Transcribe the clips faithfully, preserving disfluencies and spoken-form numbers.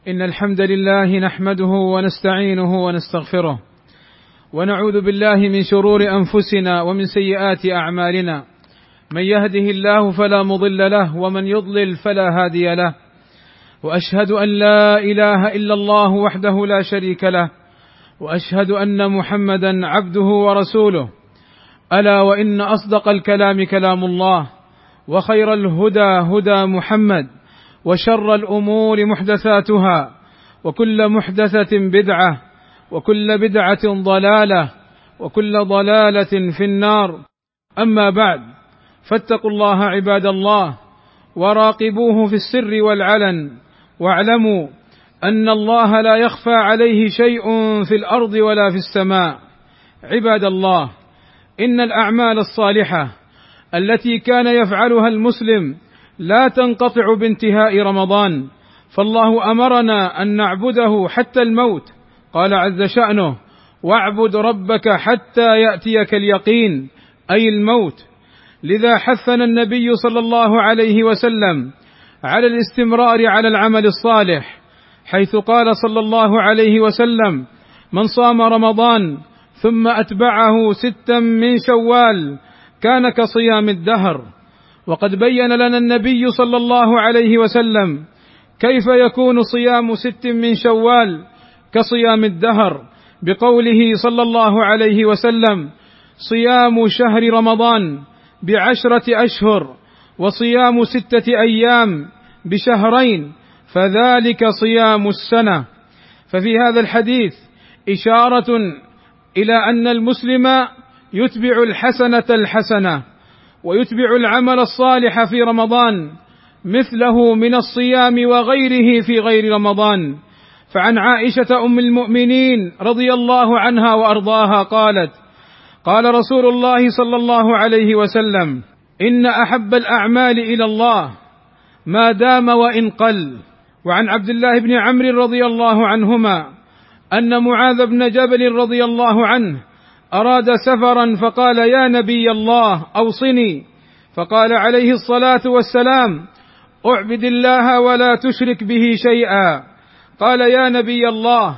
إن الحمد لله نحمده ونستعينه ونستغفره، ونعوذ بالله من شرور أنفسنا ومن سيئات أعمالنا. من يهده الله فلا مضل له، ومن يضلل فلا هادي له. وأشهد أن لا إله إلا الله وحده لا شريك له، وأشهد أن محمدا عبده ورسوله. ألا وإن أصدق الكلام كلام الله، وخير الهدى هدى محمد، وشر الأمور محدثاتها، وكل محدثة بدعة، وكل بدعة ضلالة، وكل ضلالة في النار. أما بعد، فاتقوا الله عباد الله، وراقبوه في السر والعلن، واعلموا أن الله لا يخفى عليه شيء في الأرض ولا في السماء. عباد الله، إن الأعمال الصالحة التي كان يفعلها المسلم لا تنقطع بانتهاء رمضان، فالله أمرنا أن نعبده حتى الموت. قال عز شأنه: واعبد ربك حتى يأتيك اليقين، أي الموت. لذا حثنا النبي صلى الله عليه وسلم على الاستمرار على العمل الصالح، حيث قال صلى الله عليه وسلم: من صام رمضان ثم أتبعه ستا من شوال كان كصيام الدهر. وقد بين لنا النبي صلى الله عليه وسلم كيف يكون صيام ست من شوال كصيام الدهر، بقوله صلى الله عليه وسلم: صيام شهر رمضان بعشرة أشهر، وصيام ستة أيام بشهرين، فذلك صيام السنة. ففي هذا الحديث إشارة إلى أن المسلم يتبع الحسنة الحسنة، ويتبع العمل الصالح في رمضان مثله من الصيام وغيره في غير رمضان. فعن عائشة أم المؤمنين رضي الله عنها وأرضاها قالت: قال رسول الله صلى الله عليه وسلم: إن أحب الأعمال إلى الله ما دام وإن قل. وعن عبد الله بن عمرو رضي الله عنهما أن معاذ بن جبل رضي الله عنه أراد سفرا، فقال: يا نبي الله أوصني. فقال عليه الصلاة والسلام: اعبد الله ولا تشرك به شيئا. قال: يا نبي الله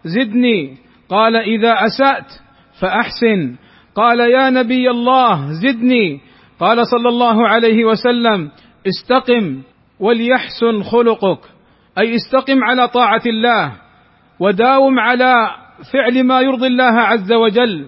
زدني. قال: إذا أسأت فأحسن. قال: يا نبي الله زدني. قال صلى الله عليه وسلم: استقم وليحسن خلقك، أي استقم على طاعة الله، وداوم على فعل ما يرضي الله عز وجل.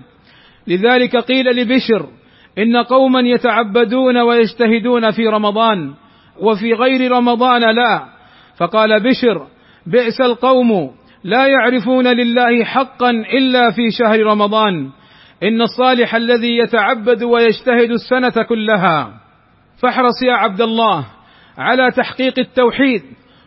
لذلك قيل لبشر: إن قوما يتعبدون ويجتهدون في رمضان وفي غير رمضان لا. فقال بشر: بئس القوم لا يعرفون لله حقا إلا في شهر رمضان. إن الصالح الذي يتعبد ويجتهد السنة كلها. فاحرص يا عبد الله على تحقيق التوحيد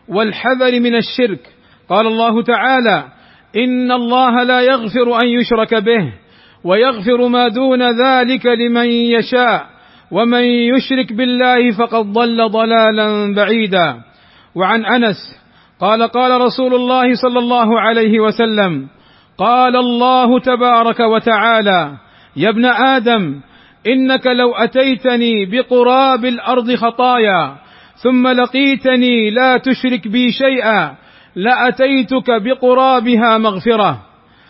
والحذر من الشرك. قال الله تعالى: إن الله لا يغفر أن يشرك به، ويغفر ما دون ذلك لمن يشاء، ومن يشرك بالله فقد ضل ضلالا بعيدا. وعن أنس قال: قال رسول الله صلى الله عليه وسلم: قال الله تبارك وتعالى: يا ابن آدم، إنك لو أتيتني بقراب الأرض خطايا ثم لقيتني لا تشرك بي شيئا لأتيتك بقرابها مغفرة.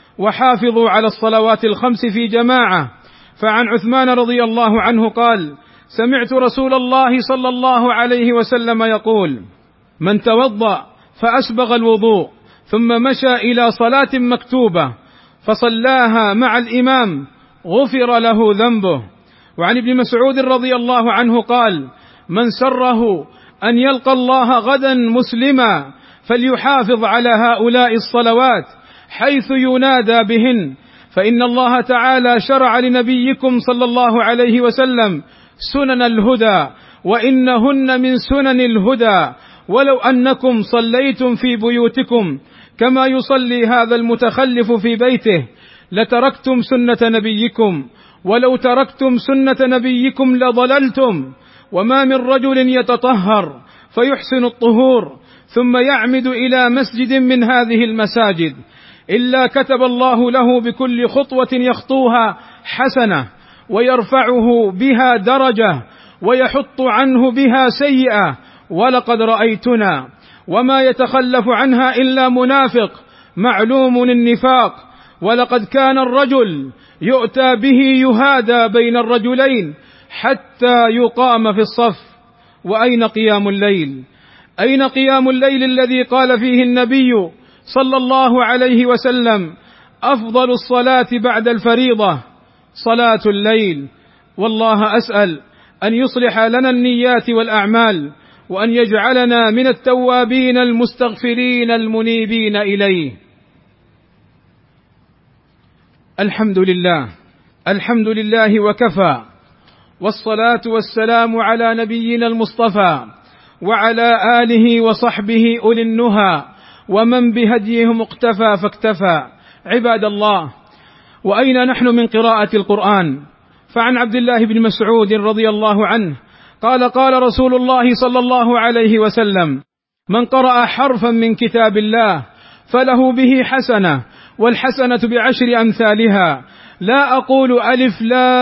وحافظوا على الصلوات الخمس في جماعة. فعن عثمان رضي الله عنه قال: سمعت رسول الله صلى الله عليه وسلم يقول: من توضأ فأسبغ الوضوء ثم مشى إلى صلاة مكتوبة فصلاها مع الإمام غفر له ذنبه. وعن ابن مسعود رضي الله عنه قال: من سره أن يلقى الله غدا مسلما فليحافظ على هؤلاء الصلوات حيث ينادى بهن، فإن الله تعالى شرع لنبيكم صلى الله عليه وسلم سنن الهدى، وإنهن من سنن الهدى، ولو أنكم صليتم في بيوتكم كما يصلي هذا المتخلف في بيته لتركتم سنة نبيكم، ولو تركتم سنة نبيكم لضللتم. وما من رجل يتطهر فيحسن الطهور ثم يعمد إلى مسجد من هذه المساجد إلا كتب الله له بكل خطوة يخطوها حسنة، ويرفعه بها درجة، ويحط عنه بها سيئة. ولقد رأيتنا وما يتخلف عنها إلا منافق معلوم النفاق. ولقد كان الرجل يؤتى به يهادى بين الرجلين حتى يقام في الصف. وأين قيام الليل؟ أين قيام الليل الذي قال فيه النبي صلى الله عليه وسلم: أفضل الصلاة بعد الفريضة صلاة الليل. والله أسأل أن يصلح لنا النيات والأعمال، وأن يجعلنا من التوابين المستغفرين المنيبين إليه. الحمد لله الحمد لله وكفى، والصلاة والسلام على نبينا المصطفى وعلى آله وصحبه أولي النهى ومن بهديهم اقتفى فاكتفى. عباد الله، وأين نحن من قراءة القرآن؟ فعن عبد الله بن مسعود رضي الله عنه قال: قال رسول الله صلى الله عليه وسلم: من قرأ حرفا من كتاب الله فله به حسنة، والحسنة بعشر أمثالها، لا أقول ألف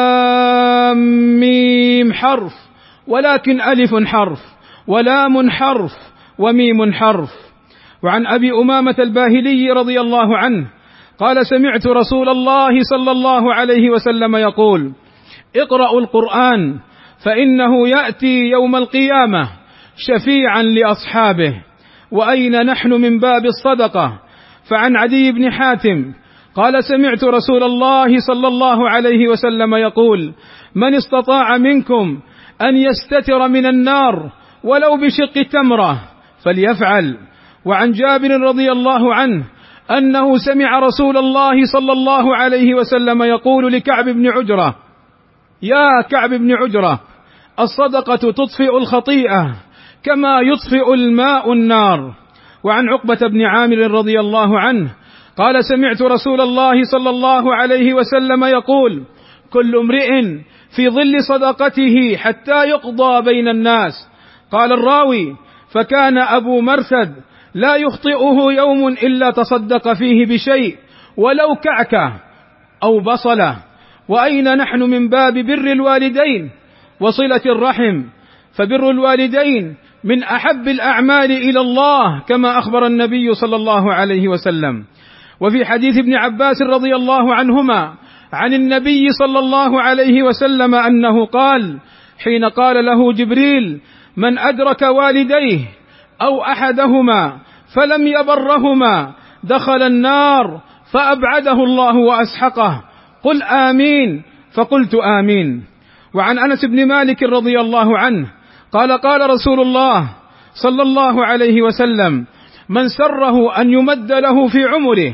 لام ميم حرف، ولكن ألف حرف ولام حرف وميم حرف. وعن أبي أمامة الباهلي رضي الله عنه قال: سمعت رسول الله صلى الله عليه وسلم يقول: اقرأوا القرآن فإنه يأتي يوم القيامة شفيعا لأصحابه. وأين نحن من باب الصدقة؟ فعن عدي بن حاتم قال: سمعت رسول الله صلى الله عليه وسلم يقول: من استطاع منكم أن يستتر من النار ولو بشق تمرة فليفعل. وعن جابر رضي الله عنه أنه سمع رسول الله صلى الله عليه وسلم يقول لكعب بن عجرة: يا كعب بن عجرة، الصدقة تطفئ الخطيئة كما يطفئ الماء النار. وعن عقبة بن عامر رضي الله عنه قال: سمعت رسول الله صلى الله عليه وسلم يقول: كل امرئ في ظل صدقته حتى يقضى بين الناس. قال الراوي: فكان أبو مرثد لا يخطئه يوم إلا تصدق فيه بشيء ولو كعكة أو بصلة. وأين نحن من باب بر الوالدين وصلة الرحم؟ فبر الوالدين من أحب الأعمال إلى الله كما أخبر النبي صلى الله عليه وسلم. وفي حديث ابن عباس رضي الله عنهما عن النبي صلى الله عليه وسلم أنه قال حين قال له جبريل: من أدرك والديه أو أحدهما فلم يبرهما دخل النار فأبعده الله وأسحقه، قل آمين، فقلت آمين. وعن أنس بن مالك رضي الله عنه قال: قال رسول الله صلى الله عليه وسلم: من سره أن يمد له في عمره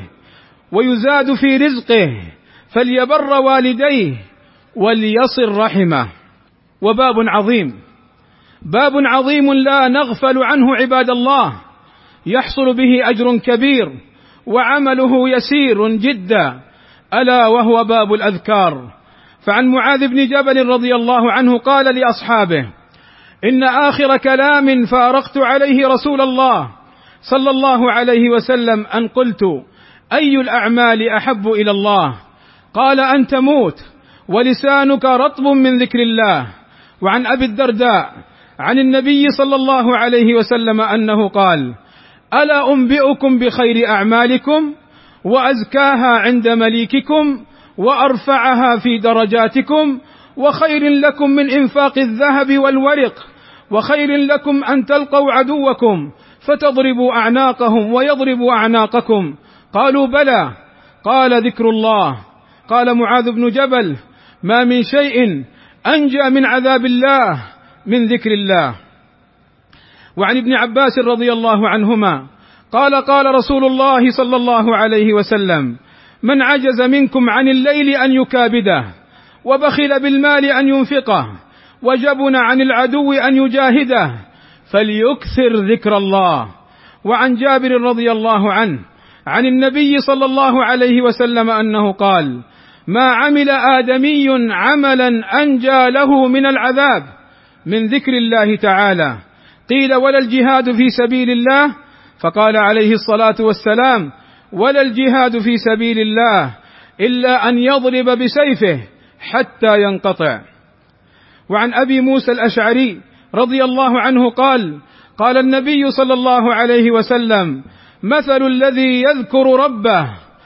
ويزاد في رزقه فليبر والديه وليصل رحمه. وباب عظيم باب عظيم لا نغفل عنه عباد الله، يحصل به أجر كبير وعمله يسير جدا، ألا وهو باب الأذكار. فعن معاذ بن جبل رضي الله عنه قال لأصحابه: إن آخر كلام فارقت عليه رسول الله صلى الله عليه وسلم أن قلت: أي الأعمال أحب إلى الله؟ قال: أن تموت ولسانك رطب من ذكر الله. وعن أبي الدرداء عن النبي صلى الله عليه وسلم أنه قال: ألا أنبئكم بخير أعمالكم وأزكاها عند مليككم وأرفعها في درجاتكم وخير لكم من إنفاق الذهب والورق وخير لكم أن تلقوا عدوكم فتضربوا أعناقهم ويضربوا أعناقكم؟ قالوا: بلى. قال: ذكر الله. قال معاذ بن جبل: ما من شيء أنجى من عذاب الله من ذكر الله. وعن ابن عباس رضي الله عنهما قال: قال رسول الله صلى الله عليه وسلم: من عجز منكم عن الليل أن يكابده، وبخل بالمال أن ينفقه، وجبن عن العدو أن يجاهده، فليكثر ذكر الله. وعن جابر رضي الله عنه عن النبي صلى الله عليه وسلم أنه قال: ما عمل آدمي عملا أنجى له من العذاب من ذكر الله تعالى. قيل: ولا الجهاد في سبيل الله؟ فقال عليه الصلاة والسلام: ولا الجهاد في سبيل الله إلا أن يضرب بسيفه حتى ينقطع. وعن أبي موسى الأشعري رضي الله عنه قال: قال النبي صلى الله عليه وسلم: مثل الذي يذكر ربه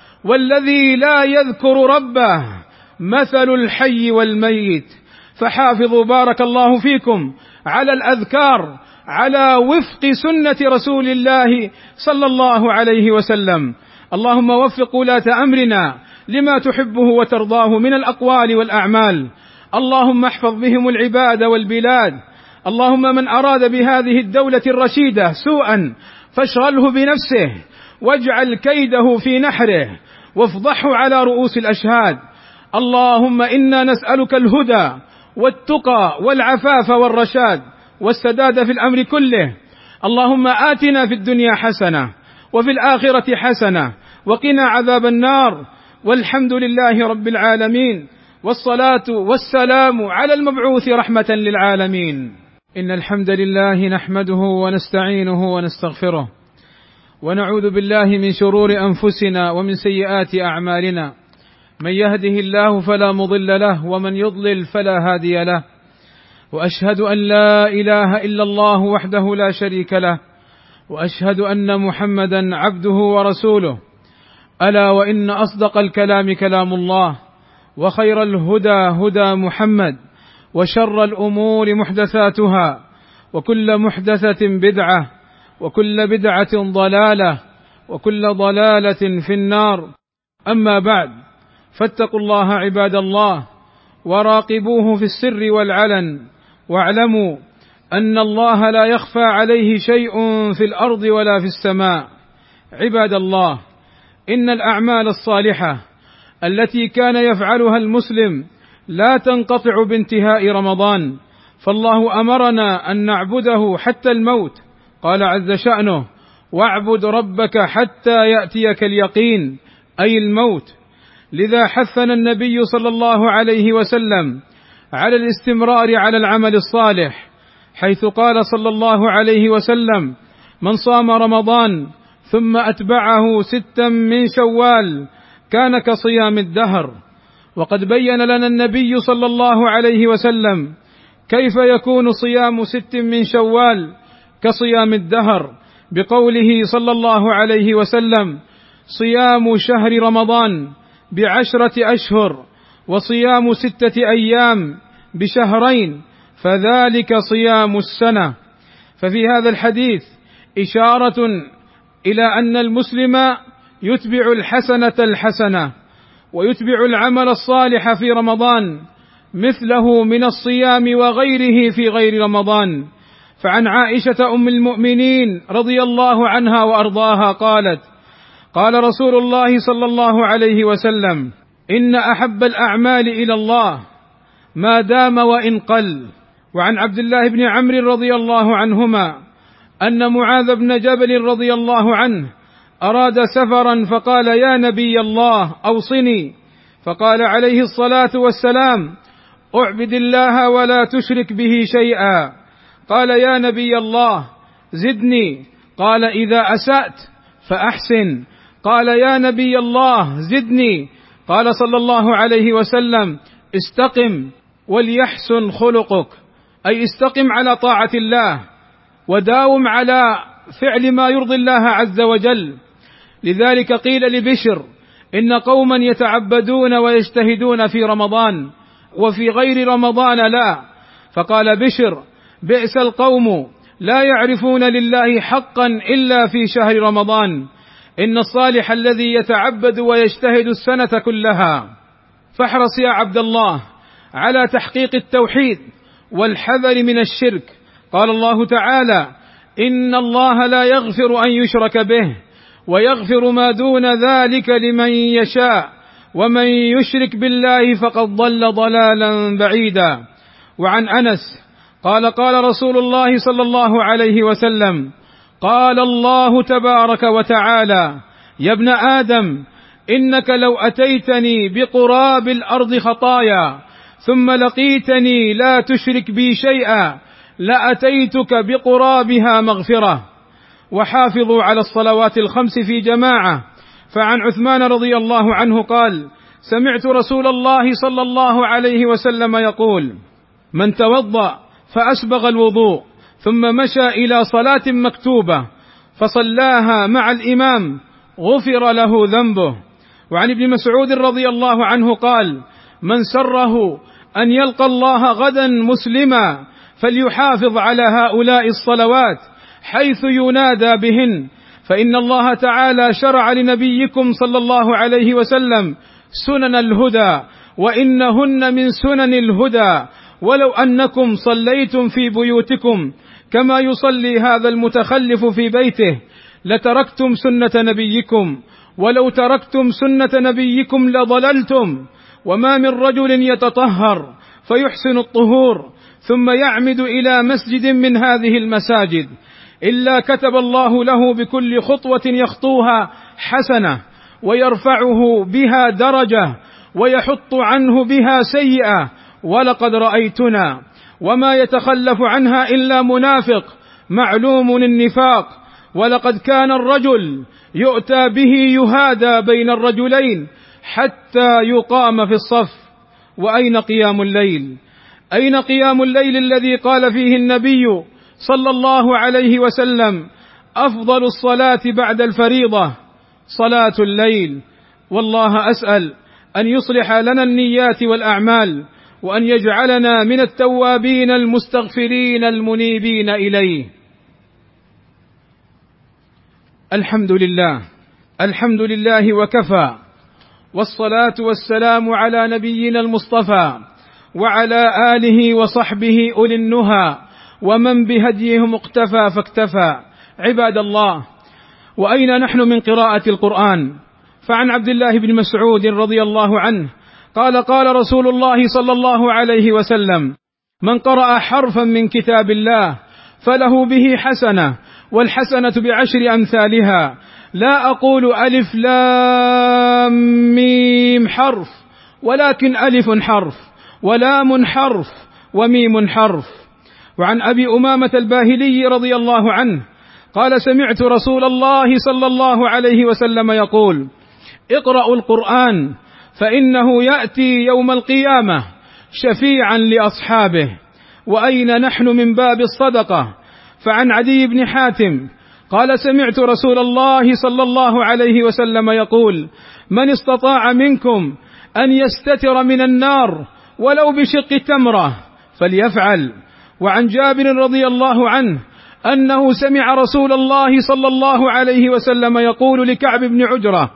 والذي لا يذكر ربه مثل الحي والميت. فحافظوا بارك الله فيكم على الأذكار على وفق سنة رسول الله صلى الله عليه وسلم. اللهم وفق ولاة أمرنا لما تحبه وترضاه من الأقوال والأعمال. اللهم احفظ بهم العباد والبلاد. اللهم من أراد بهذه الدولة الرشيدة سوءا فاشغله بنفسه واجعل كيده في نحره وافضحه على رؤوس الأشهاد. اللهم إنا نسألك الهدى والتقى والعفاف والرشاد والسداد في الأمر كله. اللهم آتنا في الدنيا حسنة وفي الآخرة حسنة وقنا عذاب النار. والحمد لله رب العالمين، والصلاة والسلام على المبعوث رحمة للعالمين. إن الحمد لله نحمده ونستعينه ونستغفره، ونعوذ بالله من شرور أنفسنا ومن سيئات أعمالنا. من يهده الله فلا مضل له، ومن يضلل فلا هادي له. وأشهد أن لا إله إلا الله وحده لا شريك له، وأشهد أن محمدا عبده ورسوله. ألا وإن أصدق الكلام كلام الله، وخير الهدى هدى محمد، وشر الأمور محدثاتها، وكل محدثة بدعة، وكل بدعة ضلالة، وكل ضلالة في النار. أما بعد، فاتقوا الله عباد الله، وراقبوه في السر والعلن، واعلموا أن الله لا يخفى عليه شيء في الأرض ولا في السماء. عباد الله، إن الأعمال الصالحة التي كان يفعلها المسلم لا تنقطع بانتهاء رمضان، فالله أمرنا أن نعبده حتى الموت. قال عز شأنه: واعبد ربك حتى يأتيك اليقين، أي الموت. لذا حثنا النبي صلى الله عليه وسلم على الاستمرار على العمل الصالح، حيث قال صلى الله عليه وسلم: من صام رمضان ثم أتبعه ستا من شوال كان كصيام الدهر. وقد بين لنا النبي صلى الله عليه وسلم كيف يكون صيام ست من شوال كصيام الدهر، بقوله صلى الله عليه وسلم: صيام شهر رمضان بعشرة أشهر، وصيام ستة أيام بشهرين، فذلك صيام السنة. ففي هذا الحديث إشارة إلى أن المسلم يتبع الحسنة الحسنة، ويتبع العمل الصالح في رمضان مثله من الصيام وغيره في غير رمضان. فعن عائشة أم المؤمنين رضي الله عنها وأرضاها قالت: قال رسول الله صلى الله عليه وسلم: إن أحب الأعمال إلى الله ما دام وإن قل. وعن عبد الله بن عمرو رضي الله عنهما أن معاذ بن جبل رضي الله عنه أراد سفرا فقال: يا نبي الله أوصني. فقال عليه الصلاة والسلام: اعبد الله ولا تشرك به شيئا. قال: يا نبي الله زدني. قال: إذا أسأت فأحسن. قال: يا نبي الله زدني. قال صلى الله عليه وسلم: استقم وليحسن خلقك، أي استقم على طاعة الله وداوم على فعل ما يرضي الله عز وجل. لذلك قيل لبشر: إن قوما يتعبدون ويجتهدون في رمضان وفي غير رمضان لا. فقال بشر: بئس القوم لا يعرفون لله حقا إلا في شهر رمضان. إن الصالح الذي يتعبد ويجتهد السنة كلها. فاحرص يا عبد الله على تحقيق التوحيد والحذر من الشرك. قال الله تعالى: إن الله لا يغفر أن يشرك به ويغفر ما دون ذلك لمن يشاء ومن يشرك بالله فقد ضل ضلالا بعيدا. وعن أنس قال: قال رسول الله صلى الله عليه وسلم: قال الله تبارك وتعالى: يا ابن آدم إنك لو أتيتني بقراب الأرض خطايا ثم لقيتني لا تشرك بي شيئا لأتيتك بقرابها مغفرة. وحافظوا على الصلوات الخمس في جماعة. فعن عثمان رضي الله عنه قال: سمعت رسول الله صلى الله عليه وسلم يقول: من توضأ فأسبغ الوضوء ثم مشى إلى صلاة مكتوبة فصلاها مع الإمام غفر له ذنبه. وعن ابن مسعود رضي الله عنه قال: من سره أن يلقى الله غدا مسلما فليحافظ على هؤلاء الصلوات حيث ينادى بهن، فإن الله تعالى شرع لنبيكم صلى الله عليه وسلم سنن الهدى، وإنهن من سنن الهدى، ولو أنكم صليتم في بيوتكم كما يصلي هذا المتخلف في بيته لتركتم سنة نبيكم، ولو تركتم سنة نبيكم لضللتم. وما من رجل يتطهر فيحسن الطهور ثم يعمد إلى مسجد من هذه المساجد إلا كتب الله له بكل خطوة يخطوها حسنة، ويرفعه بها درجة، ويحط عنه بها سيئة. ولقد رأيتنا وما يتخلف عنها إلا منافق معلوم النفاق. ولقد كان الرجل يؤتى به يهادى بين الرجلين حتى يقام في الصف. وأين قيام الليل؟ أين قيام الليل الذي قال فيه النبي صلى الله عليه وسلم: أفضل الصلاة بعد الفريضة صلاة الليل. والله أسأل أن يصلح لنا النيات والأعمال، وأن يجعلنا من التوابين المستغفرين المنيبين إليه. الحمد لله الحمد لله وكفى، والصلاة والسلام على نبينا المصطفى وعلى آله وصحبه أولي النهى ومن بهديهم اقتفى فاكتفى. عباد الله، وأين نحن من قراءة القرآن؟ فعن عبد الله بن مسعود رضي الله عنه قال: قال رسول الله صلى الله عليه وسلم: من قرأ حرفا من كتاب الله فله به حسنة، والحسنة بعشر أمثالها. لا أقول ألف لام ميم حرف، ولكن ألف حرف، ولام حرف، وميم حرف. وعن أبي أمامة الباهلي رضي الله عنه قال: سمعت رسول الله صلى الله عليه وسلم يقول: اقرأوا القرآن فإنه يأتي يوم القيامة شفيعا لأصحابه. وأين نحن من باب الصدقة؟ فعن عدي بن حاتم قال: سمعت رسول الله صلى الله عليه وسلم يقول: من استطاع منكم أن يستتر من النار ولو بشق تمرة فليفعل. وعن جابر رضي الله عنه أنه سمع رسول الله صلى الله عليه وسلم يقول لكعب بن عجرة: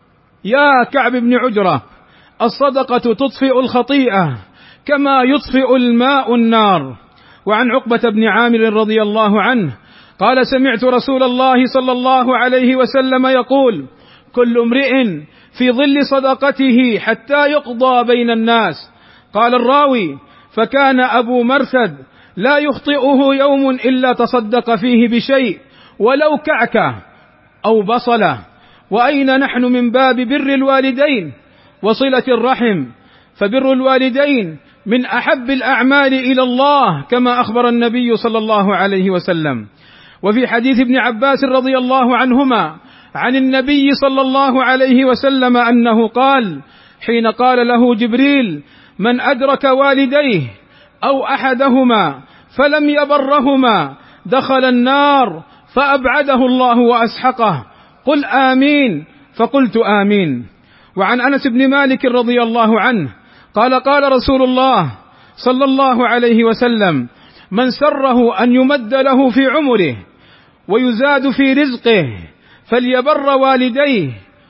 يا كعب بن عجرة، الصدقة تطفئ الخطيئة كما يطفئ الماء النار. وعن عقبة بن عامر رضي الله عنه قال: سمعت رسول الله صلى الله عليه وسلم يقول: كل امرئ في ظل صدقته حتى يقضى بين الناس. قال الراوي: فكان أبو مرثد لا يخطئه يوم إلا تصدق فيه بشيء ولو كعكة أو بصلة. وأين نحن من باب بر الوالدين وصلة الرحم؟ فبر الوالدين من أحب الأعمال إلى الله كما أخبر النبي صلى الله عليه وسلم. وفي حديث ابن عباس رضي الله عنهما عن النبي صلى الله عليه وسلم أنه قال حين قال له جبريل: من أدرك والديه أو أحدهما فلم يبرهما دخل النار فأبعده الله وأسحقه، قل آمين، فقلت آمين. وعن أنس بن مالك رضي الله عنه قال: قال رسول الله صلى الله عليه وسلم: من سره أن يمد له في عمره ويزاد في رزقه فليبر والديه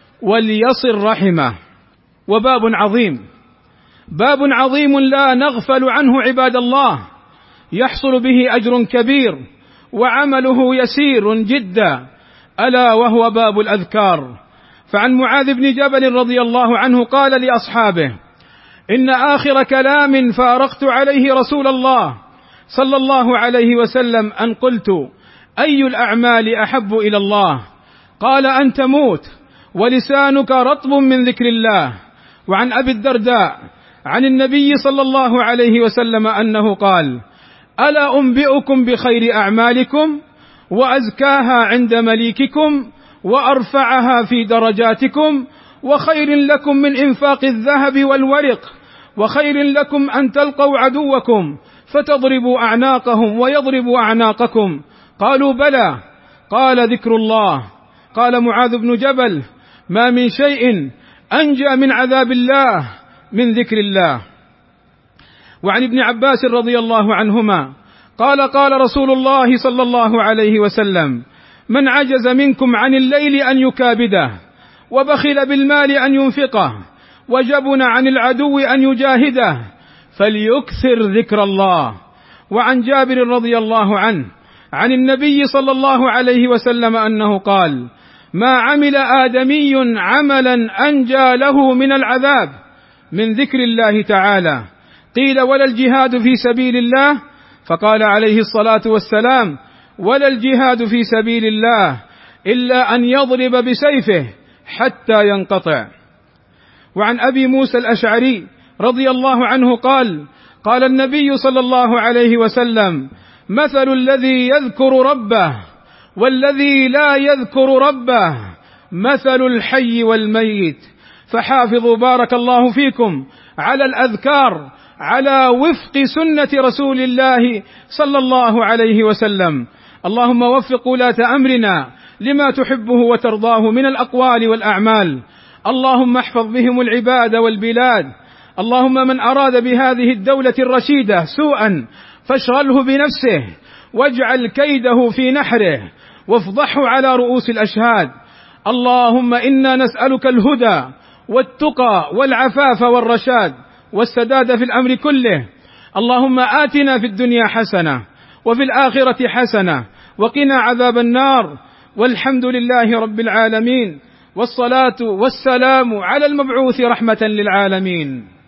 وليصل رحمه. وباب عظيم، باب عظيم لا نغفل عنه عباد الله، يحصل به أجر كبير وعمله يسير جدا، ألا وهو باب الأذكار. فعن معاذ بن جبل رضي الله عنه قال لأصحابه: إن آخر كلام فارقت عليه رسول الله صلى الله عليه وسلم أن قلت: أي الأعمال أحب إلى الله؟ قال: أن تموت ولسانك رطب من ذكر الله. وعن أبي الدرداء عن النبي صلى الله عليه وسلم أنه قال: ألا أنبئكم بخير أعمالكم وأزكاها عند مليككم وأرفعها في درجاتكم، وخير لكم من إنفاق الذهب والورق، وخير لكم أن تلقوا عدوكم فتضربوا أعناقهم ويضربوا أعناقكم؟ قالوا بلى. قال ذكر الله. قال معاذ بن جبل: ما من شيء أنجى من عذاب الله من ذكر الله. وعن ابن عباس رضي الله عنهما قال: قال رسول الله صلى الله عليه وسلم: من عجز منكم عن الليل أن يكابده، وبخل بالمال أن ينفقه، وجبن عن العدو أن يجاهده، فليكثر ذكر الله. وعن جابر رضي الله عنه عن النبي صلى الله عليه وسلم أنه قال: ما عمل آدمي عملا أنجى له من العذاب من ذكر الله تعالى. قيل: ولا الجهاد في سبيل الله؟ فقال عليه الصلاة والسلام: ولا الجهاد في سبيل الله إلا أن يضرب بسيفه حتى ينقطع. وعن أبي موسى الأشعري رضي الله عنه قال: قال النبي صلى الله عليه وسلم: مثل الذي يذكر ربه والذي لا يذكر ربه مثل الحي والميت. فحافظوا بارك الله فيكم على الأذكار على وفق سنة رسول الله صلى الله عليه وسلم. اللهم وفق ولاة أمرنا لما تحبه وترضاه من الأقوال والأعمال. اللهم احفظ بهم العباد والبلاد. اللهم من أراد بهذه الدولة الرشيدة سوءا فاشغله بنفسه، واجعل كيده في نحره، وافضحه على رؤوس الأشهاد. اللهم إنا نسألك الهدى والتقى والعفاف والرشاد والسداد في الأمر كله. اللهم آتنا في الدنيا حسنة وفي الآخرة حسنة وقنا عذاب النار. والحمد لله رب العالمين، والصلاة والسلام على المبعوث رحمة للعالمين.